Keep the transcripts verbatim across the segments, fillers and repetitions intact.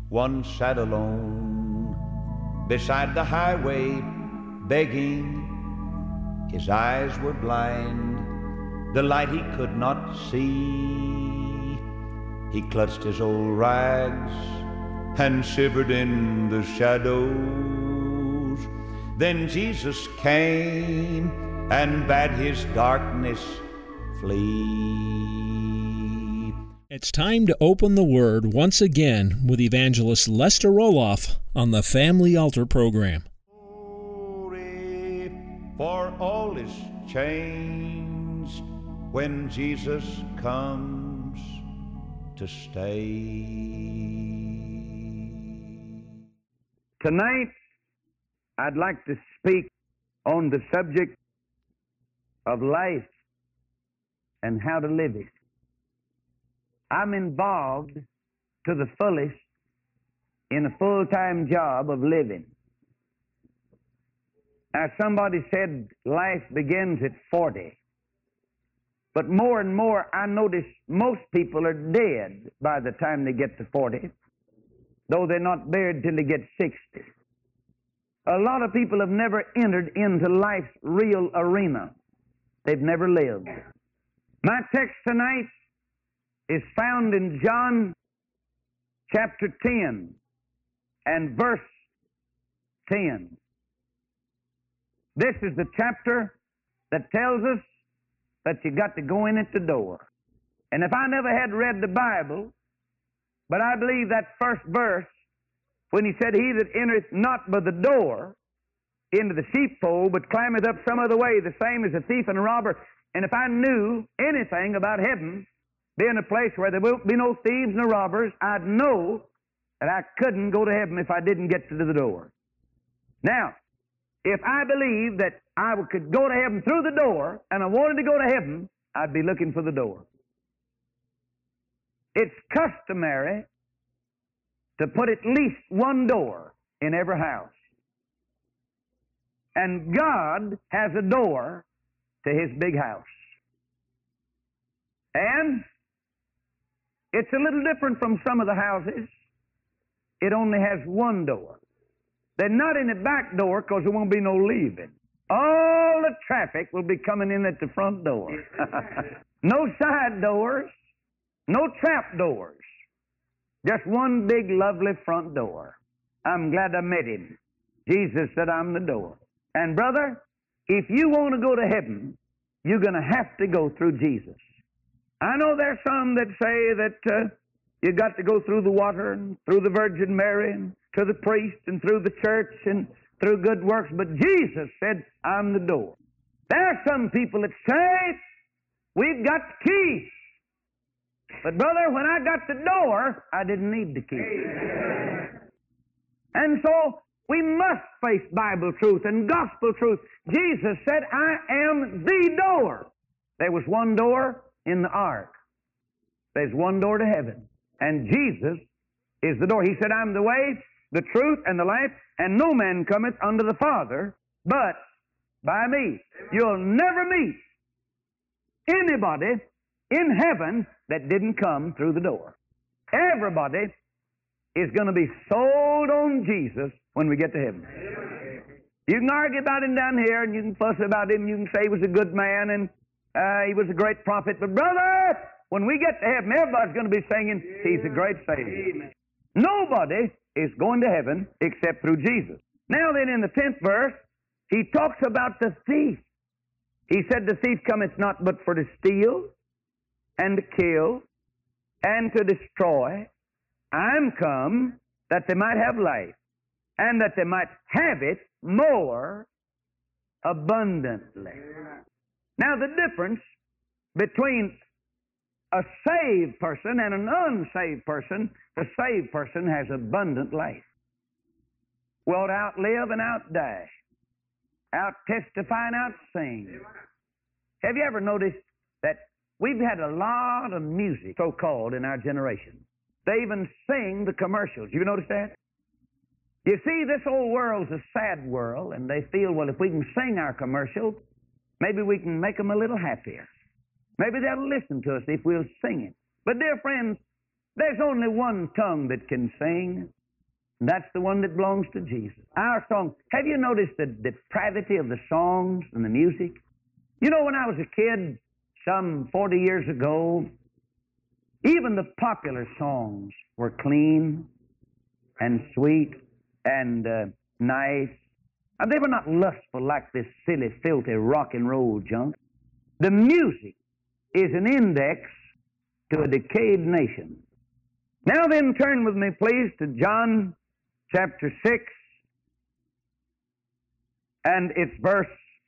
one sat alone beside the highway, begging. His eyes were blind, the light he could not see. He clutched his old rags and shivered in the shadows. Then Jesus came and bade his darkness flee. It's time to open the Word once again with Evangelist Lester Roloff on the Family Altar program. Glory, for all is changed when Jesus comes to stay. Tonight, I'd like to speak on the subject of life and how to live it. I'm involved to the fullest in a full-time job of living. Now, somebody said life begins at forty. But more and more, I notice most people are dead by the time they get to forty, though they're not buried till they get sixty. A lot of people have never entered into life's real arena. They've never lived. My text tonight is found in John chapter ten and verse ten. This is the chapter that tells us that you got to go in at the door. And if I never had read the Bible, but I believe that first verse, when he said, "He that entereth not by the door into the sheepfold, but climbeth up some other way, the same as a thief and a robber." And if I knew anything about heaven being a place where there will be no thieves nor robbers, I'd know that I couldn't go to heaven if I didn't get to the door. Now, if I believed that I could go to heaven through the door, and I wanted to go to heaven, I'd be looking for the door. It's customary to put at least one door in every house. And God has a door to His big house. And it's a little different from some of the houses. It only has one door. They're not in the back door because there won't be no leaving. All the traffic will be coming in at the front door. No side doors, no trap doors. Just one big, lovely front door. I'm glad I met Him. Jesus said, "I'm the door." And brother, if you want to go to heaven, you're going to have to go through Jesus. I know there's some that say that uh, you got to go through the water and through the Virgin Mary and to the priest and through the church and through good works, but Jesus said, "I'm the door." There are some people that say, "We've got the key." But brother, when I got the door, I didn't need the key. And so we must face Bible truth and gospel truth. Jesus said, "I am the door." There was one door in the ark. There's one door to heaven. And Jesus is the door. He said, "I'm the way, the truth, and the life, and no man cometh unto the Father but by me." You'll never meet anybody in heaven that didn't come through the door. Everybody is going to be sold on Jesus when we get to heaven. You can argue about Him down here, and you can fuss about Him, you can say He was a good man, and uh, He was a great prophet, but brother, when we get to heaven, everybody's going to be singing, "He's a great Savior." Nobody is going to heaven except through Jesus. Now then, in the tenth verse, He talks about the thief. He said, "The thief cometh not but for to steal and to kill and to destroy. I'm come that they might have life, and that they might have it more abundantly." Now, the difference between a saved person and an unsaved person, the saved person has abundant life. Will outlive and outdie, out testify and out sing. Have you ever noticed that we've had a lot of music, so-called, in our generation? They even sing the commercials. You notice that? You see, this whole world's a sad world, and they feel, well, if we can sing our commercial, maybe we can make them a little happier. Maybe they'll listen to us if we'll sing it. But dear friends, there's only one tongue that can sing, That's the one that belongs to Jesus. Our song. Have you noticed the depravity of the songs and the music? You know, when I was a kid, some forty years ago, even the popular songs were clean and sweet and uh, nice. And they were not lustful like this silly, filthy rock and roll junk. The music is an index to a decayed nation. Now then, turn with me, please, to John chapter six, and it's verse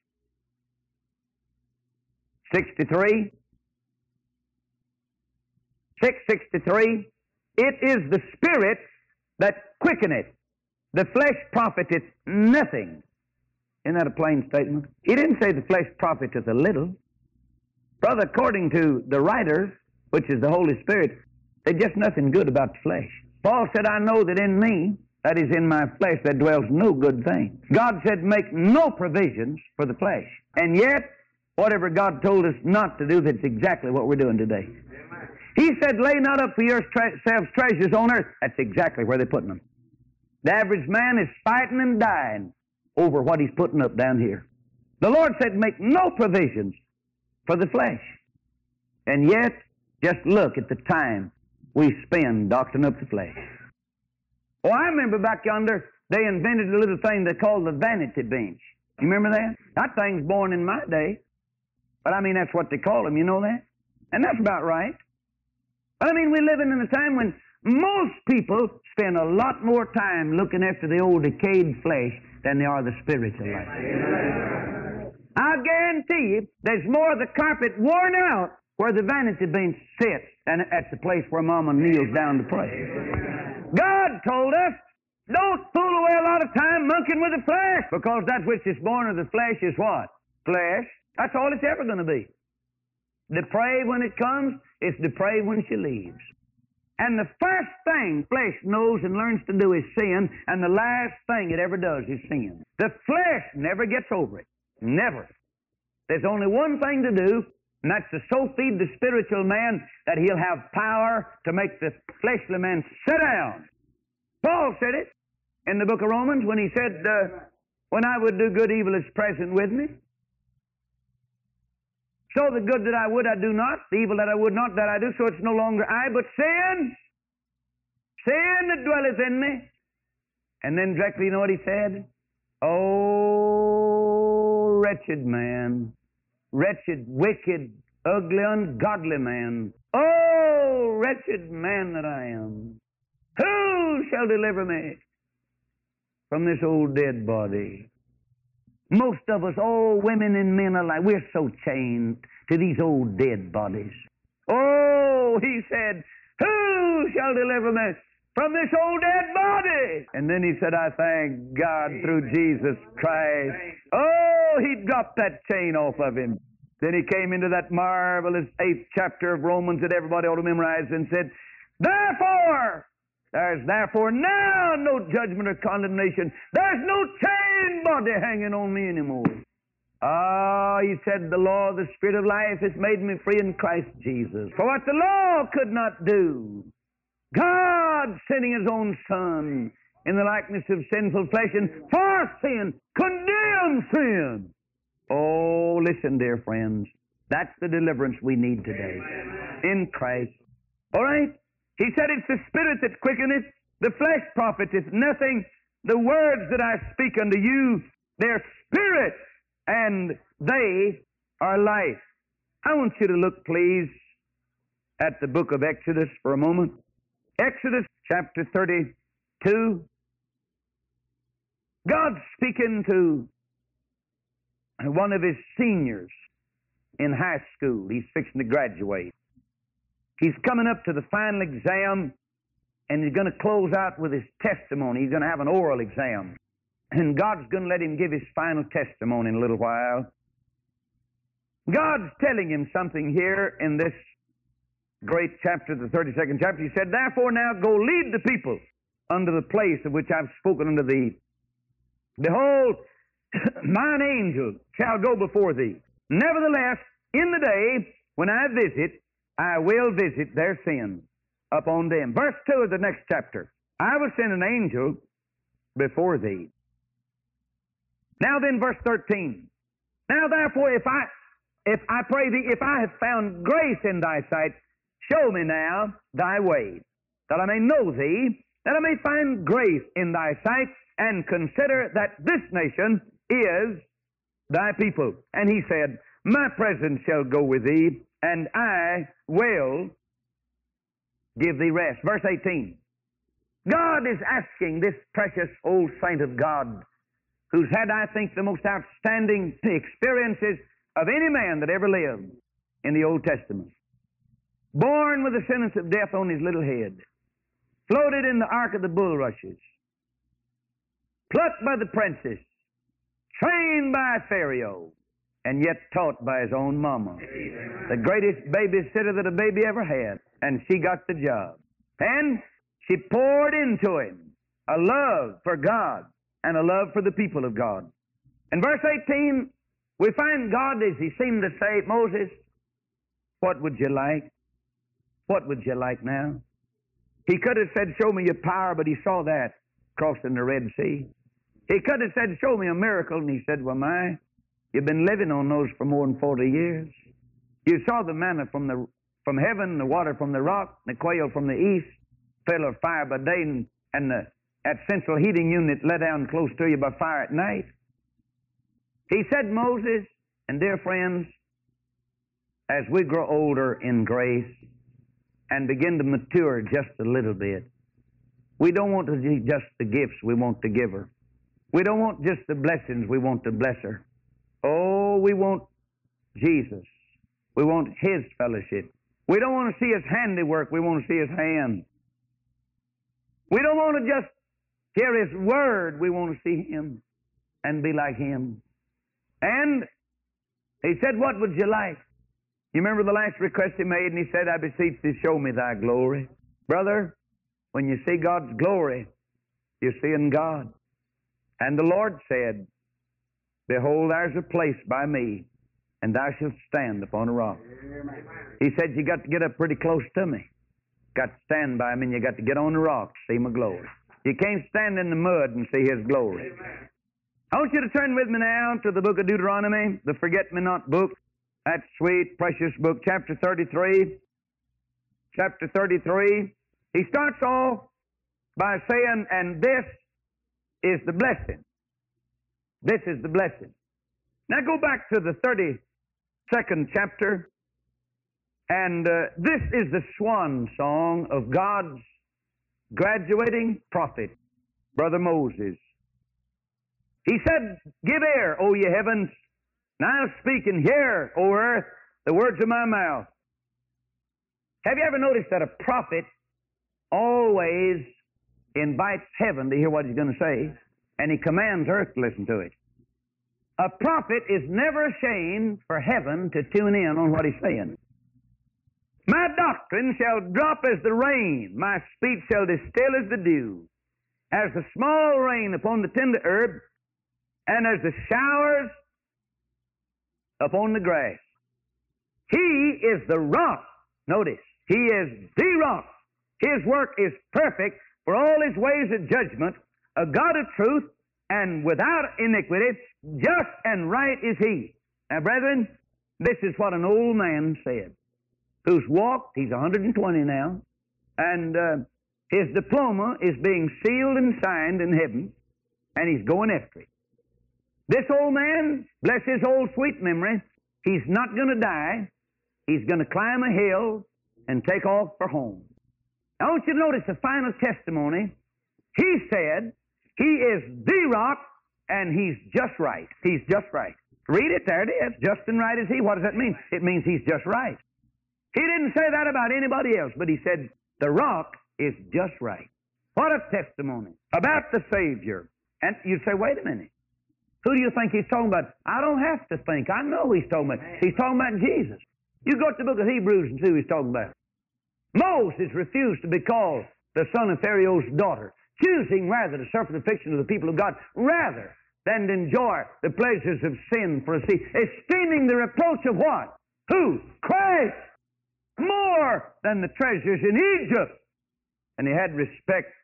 sixty-three. six sixty-three. It is the Spirit that quickeneth. The flesh profiteth nothing. Isn't that a plain statement? He didn't say the flesh profiteth a little. Brother, according to the writer, which is the Holy Spirit, there's just nothing good about the flesh. Paul said, I know that in me, that is in my flesh, there dwells no good thing. God said, make no provisions for the flesh. And yet, whatever God told us not to do, that's exactly what we're doing today. He said, lay not up for yourselves treasures on earth. That's exactly where they're putting them. The average man is fighting and dying over what he's putting up down here. The Lord said, make no provisions for the flesh. And yet, just look at the time we spend doctoring up the flesh. Oh, I remember back yonder, they invented a little thing they called the vanity bench. You remember that? That thing's born in my day. But I mean, that's what they call them, you know that? And that's about right. But I mean, we're living in a time when most people spend a lot more time looking after the old decayed flesh than they are the spiritual life. I guarantee you, there's more of the carpet worn out where the vanity bench sits than at the place where Mama kneels down to pray. God told us, don't fool away a lot of time monkeying with the flesh, because that which is born of the flesh is what? Flesh. That's all it's ever going to be. Depraved when it comes, it's depraved when she leaves. And the first thing flesh knows and learns to do is sin, and the last thing it ever does is sin. The flesh never gets over it. Never. There's only one thing to do, and that's to so feed the spiritual man that he'll have power to make the fleshly man sit down. Paul said it in the book of Romans when he said, uh, when I would do good, evil is present with me. So the good that I would, I do not. The evil that I would not, that I do. So it's no longer I, but sin. Sin that dwelleth in me. And then directly, you know what he said? Oh, wretched man. Wretched, wicked, ugly, ungodly man. Oh, wretched man that I am. Who shall deliver me from this old dead body? Most of us, all women and men alike, we're so chained to these old dead bodies. Oh, he said, who shall deliver me from this old dead body? And then he said, I thank God through Jesus Christ. Oh, he dropped that chain off of him. Then he came into that marvelous eighth chapter of Romans that everybody ought to memorize and said, therefore, there's therefore now no judgment or condemnation. There's no chain body hanging on me anymore. Ah, he said, the law of the Spirit of life has made me free in Christ Jesus. For what the law could not do, God sending His own Son in the likeness of sinful flesh and for sin, condemned sin. Oh, listen, dear friends. That's the deliverance we need today in Christ. All right? He said it's the Spirit that quickeneth, the flesh profiteth nothing. The words that I speak unto you, they're spirit, and they are life. I want you to look, please, at the book of Exodus for a moment. Exodus chapter thirty-two. God's speaking to one of His seniors in high school. He's fixing to graduate. He's coming up to the final exam, and he's going to close out with his testimony. He's going to have an oral exam. And God's going to let him give his final testimony in a little while. God's telling him something here in this great chapter, the thirty-second chapter. He said, therefore now go lead the people unto the place of which I've spoken unto thee. Behold, mine angel shall go before thee. Nevertheless, in the day when I visit, I will visit their sin upon them. Verse two of the next chapter. I will send an angel before thee. Now then, verse thirteen. Now therefore, if I, if I pray thee, if I have found grace in thy sight, show me now thy way, that I may know thee, that I may find grace in thy sight, and consider that this nation is thy people. And he said, my presence shall go with thee, and I will give thee rest. Verse eighteen. God is asking this precious old saint of God, who's had, I think, the most outstanding experiences of any man that ever lived in the Old Testament. Born with the sentence of death on his little head, floated in the ark of the bulrushes, plucked by the princess, trained by Pharaoh, and yet taught by his own mama. The greatest babysitter that a baby ever had, and she got the job. And she poured into him a love for God and a love for the people of God. In verse eighteen, we find God as he seemed to say, Moses, what would you like? What would you like now? He could have said, show me your power, but he saw that crossing the Red Sea. He could have said, show me a miracle, and he said, well, my, you've been living on those for more than forty years. You saw the manna from the from heaven, the water from the rock, the quail from the east, pillar of fire by day, and, and the, that central heating unit let down close to you by fire at night. He said, Moses, and dear friends, as we grow older in grace and begin to mature just a little bit, we don't want to be just the gifts, we want the giver. We don't want just the blessings, we want the blesser. Oh, we want Jesus. We want his fellowship. We don't want to see his handiwork, we want to see his hand. We don't want to just hear his word, we want to see him and be like him. And he said, what would you like? You remember the last request he made, and he said, I beseech thee, show me thy glory. Brother, when you see God's glory, you're seeing God. And the Lord said, behold, there's a place by me, and thou shalt stand upon a rock. He said, you got to get up pretty close to me. Got to stand by me, and you got to get on the rock to see my glory. You can't stand in the mud and see his glory. I want you to turn with me now to the book of Deuteronomy, the Forget-Me-Not book. That sweet, precious book, chapter thirty-three. Chapter thirty-three. He starts off by saying, and this is the blessing. This is the blessing. Now go back to the thirty-second chapter, and uh, this is the swan song of God's graduating prophet, Brother Moses. He said, give ear, O ye heavens, now speak and hear, O earth, the words of my mouth. Have you ever noticed that a prophet always invites heaven to hear what he's going to say, and he commands earth to listen to it? A prophet is never ashamed for heaven to tune in on what he's saying. My doctrine shall drop as the rain, my speech shall distill as the dew, as the small rain upon the tender herb, and as the showers upon the grass. He is the rock. Notice, he is the rock. His work is perfect, for all his ways of judgment, a God of truth, and without iniquity, just and right is he. Now, brethren, this is what an old man said, who's walked, he's one hundred twenty now, and uh, his diploma is being sealed and signed in heaven, and he's going after it. This old man, bless his old sweet memory, he's not going to die. He's going to climb a hill and take off for home. I want you to notice the final testimony. He said, he is the rock, and he's just right. He's just right. Read it, there it is. Just and right is he. What does that mean? It means he's just right. He didn't say that about anybody else, but he said, the rock is just right. What a testimony about the Savior. And you say, wait a minute. Who do you think he's talking about? I don't have to think. I know who he's talking about. He's talking about Jesus. You go to the book of Hebrews and see who he's talking about. Moses refused to be called the son of Pharaoh's daughter, choosing rather to suffer the affliction of the people of God rather than to enjoy the pleasures of sin for a seat, esteeming the reproach of what? Who? Christ! More than the treasures in Egypt. And he had respect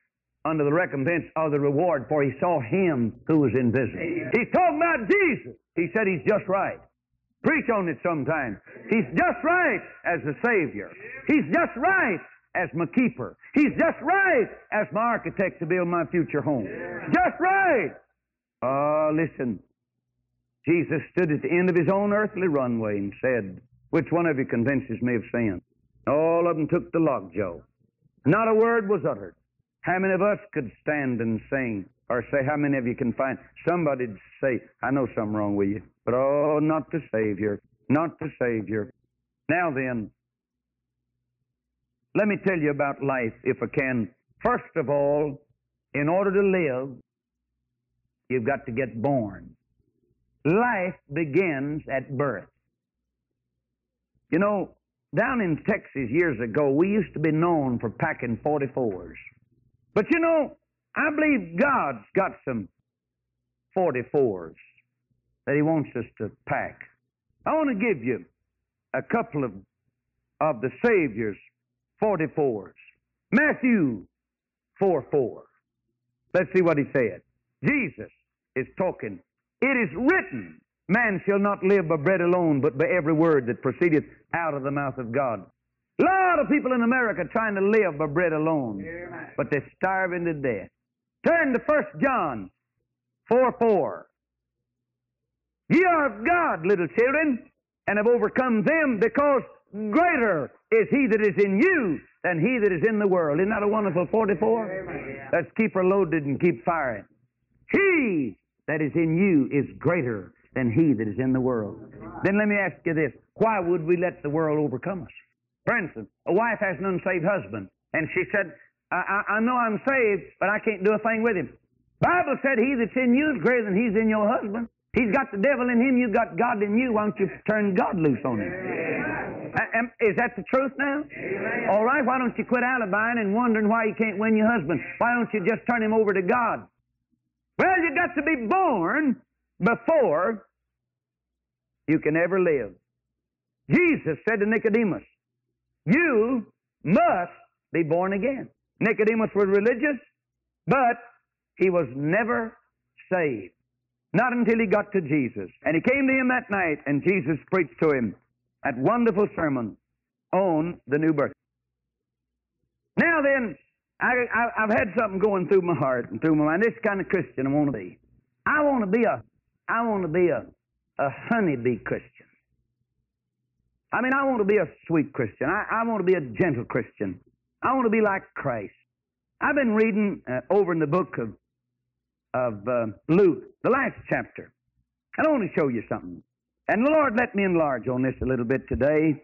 under the recompense of the reward, for he saw him who was invisible. He's talking about Jesus. He said he's just right. Preach on it sometime. He's just right as the Savior. He's just right as my keeper. He's just right as my architect to build my future home. Just right. Oh, listen. Jesus stood at the end of his own earthly runway and said, which one of you convinces me of sin? All of them took the logjam. Not a word was uttered. How many of us could stand and sing? Or say, how many of you can find somebody to say, I know something wrong with you, but oh, not the Savior, not the Savior. Now then, let me tell you about life, if I can. First of all, in order to live, you've got to get born. Life begins at birth. You know, down in Texas years ago, we used to be known for packing forty-fours. But you know, I believe God's got some forty-fours that He wants us to pack. I want to give you a couple of, of the Savior's forty-fours. Matthew four four. Let's see what he said. Jesus is talking. It is written, man shall not live by bread alone, but by every word that proceedeth out of the mouth of God. A lot of people in America trying to live by bread alone, but they're starving to death. Turn to First John four four. Ye are of God, little children, and have overcome them, because greater is He that is in you than he that is in the world. Isn't that a wonderful forty-four? Let's keep her loaded and keep firing. He that is in you is greater than he that is in the world. Then let me ask you this. Why would we let the world overcome us? For instance, a wife has an unsaved husband, and she said, I, I, I know I'm saved, but I can't do a thing with him. Bible said he that's in you is greater than he's in your husband. He's got the devil in him, you've got God in you. Why don't you turn God loose on him? Uh, is that the truth now? Amen. All right, why don't you quit alibying and wondering why you can't win your husband? Why don't you just turn him over to God? Well, you've got to be born before you can ever live. Jesus said to Nicodemus, you must be born again. Nicodemus was religious, but he was never saved. Not until he got to Jesus. And he came to him that night, and Jesus preached to him that wonderful sermon on the new birth. Now then, I, I, I've had something going through my heart and through my mind. This kind of Christian I want to be. I want to be a, I want to be a, a honeybee Christian. I mean, I want to be a sweet Christian. I, I want to be a gentle Christian. I want to be like Christ. I've been reading uh, over in the book of of uh, Luke, the last chapter. And I want to show you something. And the Lord let me enlarge on this a little bit today.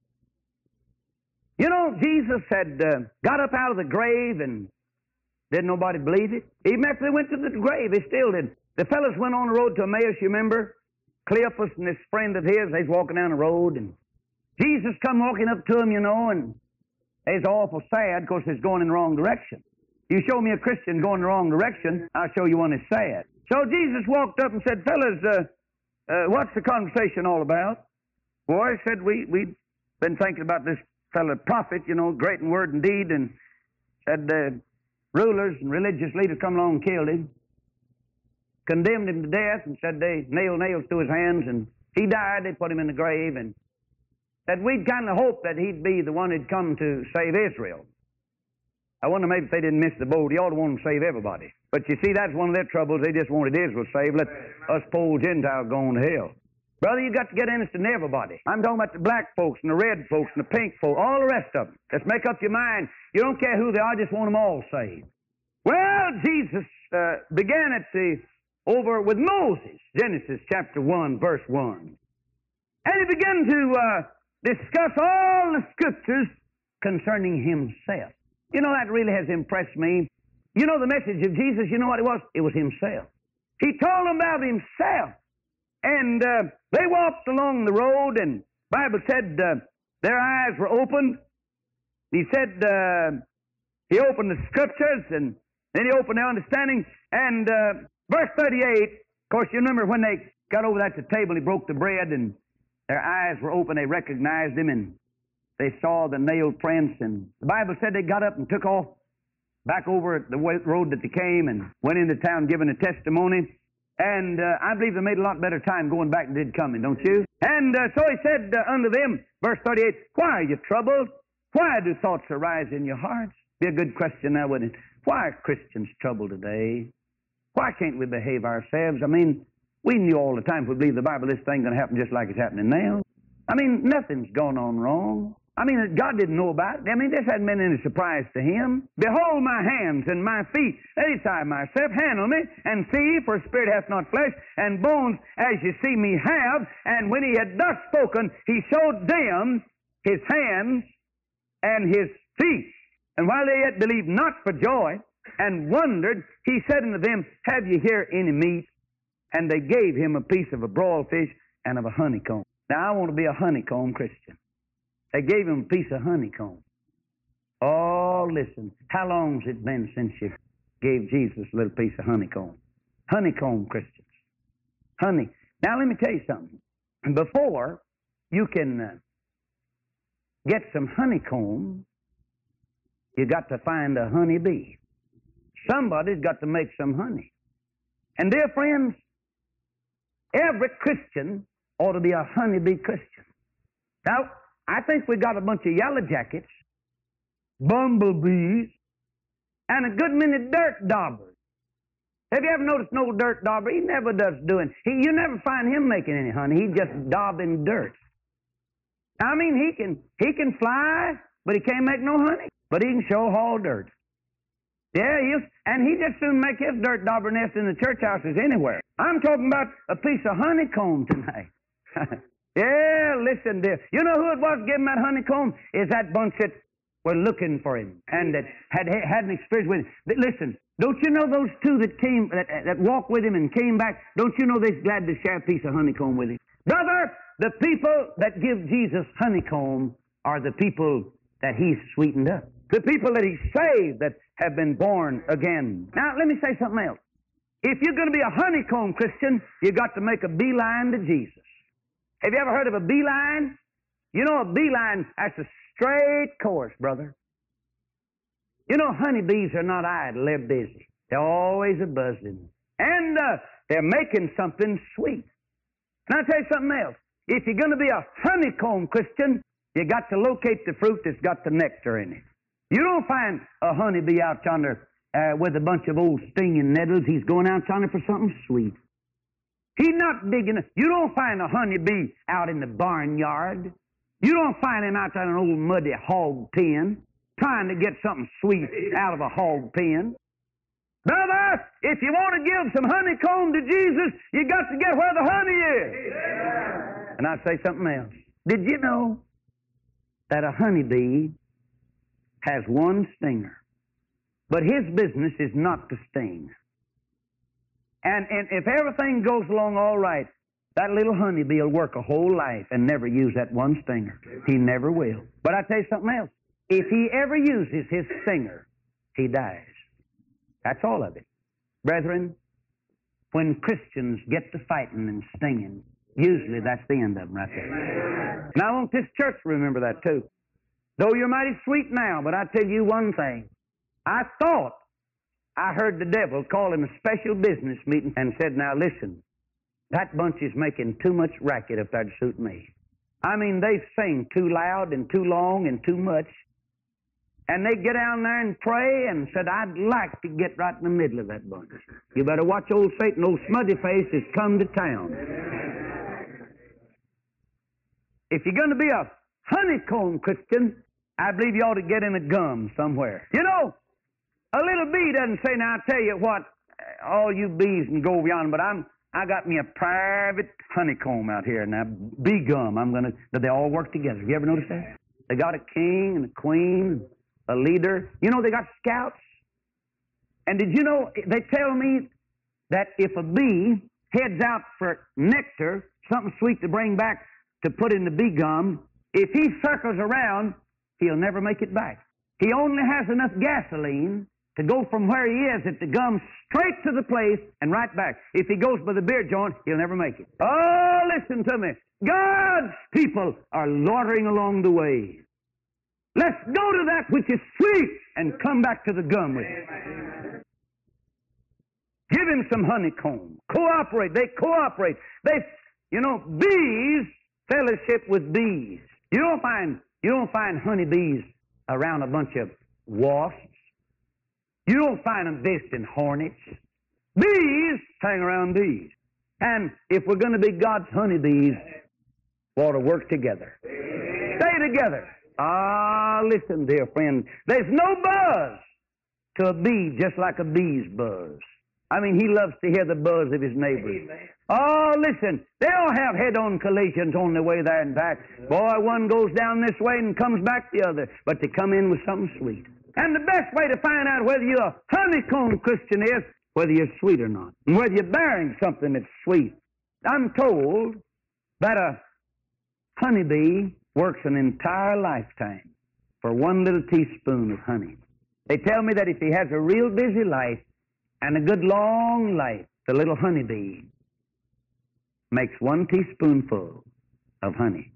You know, Jesus had uh, got up out of the grave, and didn't nobody believe it. Even after they went to the grave, they still did. The fellas went on the road to Emmaus, you remember? Cleopas and this friend of his, they was walking down the road, and Jesus come walking up to them, you know, and they was awful sad because they's going in the wrong direction. You show me a Christian going the wrong direction, I'll show you one that's sad. So Jesus walked up and said, fellas, uh, uh, what's the conversation all about? Boy, said, we, we'd been thinking about this fellow prophet, you know, great in word and deed, and said uh, rulers and religious leaders come along and killed him, condemned him to death, and said they nailed nails to his hands, and he died, they put him in the grave, and said we'd kind of hoped that he'd be the one who'd come to save Israel. I wonder maybe if they didn't miss the boat. He ought to want to save everybody. But you see, that's one of their troubles. They just wanted Israel saved. Let us poor Gentiles go on to hell. Brother, you got to get interested in everybody. I'm talking about the black folks and the red folks and the pink folks, all the rest of them. Let's make up your mind. You don't care who they are, just want them all saved. Well, Jesus uh, began at the, over with Moses, Genesis chapter one, verse one. And he began to uh, discuss all the scriptures concerning himself. You know, that really has impressed me. You know, the message of Jesus, you know what it was? It was himself. He told them about himself. And uh, they walked along the road, and the Bible said uh, their eyes were opened. He said uh, he opened the scriptures, and then he opened their understanding. And uh, verse thirty-eight, of course, you remember when they got over that to the table, he broke the bread, and their eyes were open. They recognized him, and they saw the nail prints, and the Bible said they got up and took off back over at the wa- road that they came and went into town giving a testimony. And uh, I believe they made a lot better time going back than did coming, don't you? And uh, so he said uh, unto them, verse thirty-eight, why are you troubled? Why do thoughts arise in your hearts? Be a good question now, wouldn't it? Why are Christians troubled today? Why can't we behave ourselves? I mean, we knew all the time if we believe the Bible, this thing's going to happen just like it's happening now. I mean, nothing's gone on wrong. I mean, God didn't know about it. I mean, this hadn't been any surprise to Him. Behold my hands and my feet. Let me tie myself. Handle me and see, for spirit hath not flesh and bones as you see me have. And when He had thus spoken, He showed them His hands and His feet. And while they yet believed not for joy and wondered, He said unto them, have ye here any meat? And they gave Him a piece of a broiled fish and of a honeycomb. Now, I want to be a honeycomb Christian. They gave Him a piece of honeycomb. Oh, listen, how long's it been since you gave Jesus a little piece of honeycomb? Honeycomb Christians. Honey. Now, let me tell you something. Before you can uh, get some honeycomb, you got to find a honeybee. Somebody's got to make some honey. And dear friends, every Christian ought to be a honeybee Christian. Now, I think we got a bunch of yellow jackets, bumblebees, and a good many dirt daubers. Have you ever noticed an old dirt dauber? He never does doing. He, you never find him making any honey. He's just daubing dirt. I mean, he can he can fly, but he can't make no honey. But he can sure haul dirt. Yeah, he'll, and he just soon make his dirt dauber nest in the church houses anywhere. I'm talking about a piece of honeycomb tonight. Yeah, listen, dear. You know who it was giving that honeycomb? Is that bunch that were looking for him and that had had an experience with him. Listen, don't you know those two that came, that, that walked with him and came back? Don't you know they're glad to share a piece of honeycomb with him? Brother, the people that give Jesus honeycomb are the people that He's sweetened up. The people that He saved that have been born again. Now, let me say something else. If you're going to be a honeycomb Christian, you've got to make a beeline to Jesus. Have you ever heard of a beeline? You know, a beeline, that's a straight course, brother. You know, honeybees are not idle. They're busy. They're always a-buzzing. And uh, they're making something sweet. And I'll tell you something else. If you're going to be a honeycomb Christian, you got to locate the fruit that's got the nectar in it. You don't find a honeybee out yonder uh, with a bunch of old stinging nettles. He's going out yonder for something sweet. He's not digging. You don't find a honeybee out in the barnyard. You don't find him out there in an old muddy hog pen trying to get something sweet out of a hog pen. Brother, if you want to give some honeycomb to Jesus, you got to get where the honey is. Yeah. And I'd say something else. Did you know that a honeybee has one stinger, but his business is not to sting? And, and if everything goes along all right, that little honeybee will work a whole life and never use that one stinger. He never will. But I tell you something else. If he ever uses his stinger, he dies. That's all of it. Brethren, when Christians get to fighting and stinging, usually that's the end of them right there. And I want this church to remember that too. Though you're mighty sweet now, but I tell you one thing. I thought I heard the devil call in a special business meeting and said, now listen, that bunch is making too much racket if that'd suit me. I mean, they sing too loud and too long and too much. And they get down there and pray and said, I'd like to get right in the middle of that bunch. You better watch old Satan, old smutty face has come to town. If you're going to be a honeycomb Christian, I believe you ought to get in a gum somewhere. You know, a little bee doesn't say, now I tell you what, all you bees can go over yonder, but I'm, I got me a private honeycomb out here. Now, bee gum, I'm going to, but they all work together. Have you ever noticed that? They got a king and a queen, a leader. You know, they got scouts. And did you know, they tell me that if a bee heads out for nectar, something sweet to bring back to put in the bee gum, if he circles around, he'll never make it back. He only has enough gasoline to go from where he is at the gum straight to the place and right back. If he goes by the beer joint, he'll never make it. Oh, listen to me. God's people are loitering along the way. Let's go to that which is sweet and come back to the gum with it. Give him some honeycomb. Cooperate. They cooperate. They, you know, bees fellowship with bees. You don't find you don't find honeybees around a bunch of wasps. You don't find them visiting hornets. Bees hang around bees. And if we're going to be God's honeybees, we ought to work together. Stay together. Ah, listen, dear friend. There's no buzz to a bee just like a bee's buzz. I mean, he loves to hear the buzz of his neighbors. Oh, listen, they all have head-on collisions on their way there and back. Boy, one goes down this way and comes back the other, but they come in with something sweet. And the best way to find out whether you're a honeycomb Christian is whether you're sweet or not, and whether you're bearing something that's sweet. I'm told that a honeybee works an entire lifetime for one little teaspoon of honey. They tell me that if he has a real busy life and a good long life, the little honeybee makes one teaspoonful of honey.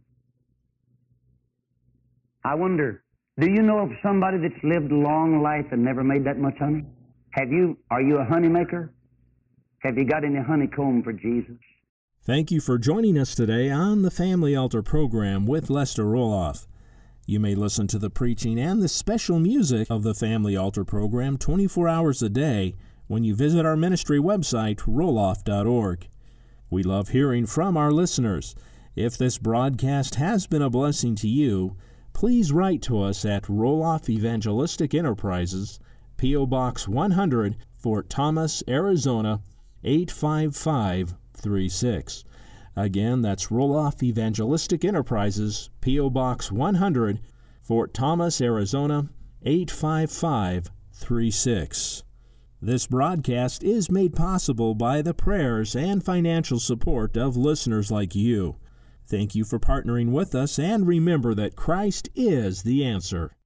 I wonder, do you know of somebody that's lived a long life and never made that much honey? Have you? Are you a honey maker? Have you got any honeycomb for Jesus? Thank you for joining us today on the Family Altar program with Lester Roloff. You may listen to the preaching and the special music of the Family Altar program twenty-four hours a day when you visit our ministry website, roloff dot org. We love hearing from our listeners. If this broadcast has been a blessing to you, please write to us at Roloff Evangelistic Enterprises, P O. Box one hundred, Fort Thomas, Arizona, eight five five three six. Again, that's Roloff Evangelistic Enterprises, P O. Box one hundred, Fort Thomas, Arizona, eight five five three six. This broadcast is made possible by the prayers and financial support of listeners like you. Thank you for partnering with us, and remember that Christ is the answer.